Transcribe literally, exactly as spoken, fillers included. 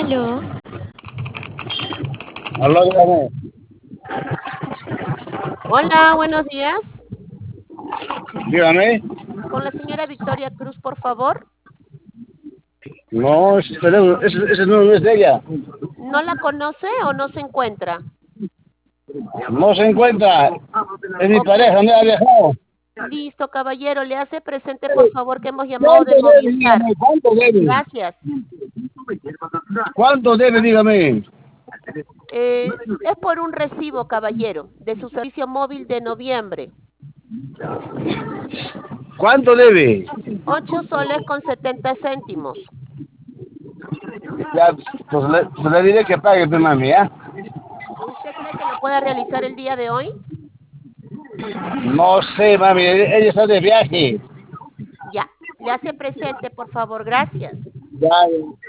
Aló, Aló, dígame. Hola, buenos días. Dígame. Con la señora Victoria Cruz, por favor. No, ese, teléfono- ese, ese no es de ella. ¿No la conoce o no se encuentra? No se encuentra. Es mi Ok, pareja, me ha dejado. listo, caballero. Le hace presente, por favor, que hemos llamado ¿Cuánto de debe, Movistar. dígame? ¿Cuánto debe? Gracias. ¿Cuánto debe, dígame? Eh, es por un recibo, caballero, de su servicio móvil de noviembre. ¿Cuánto debe? Ocho soles con setenta céntimos. Ya, pues le, pues le diré que pague, pues, mami, ¿ya? ¿Usted cree que lo pueda realizar el día de hoy? No sé, mami, ella está de viaje. Ya. Le hace presente, por favor. Gracias. Ya,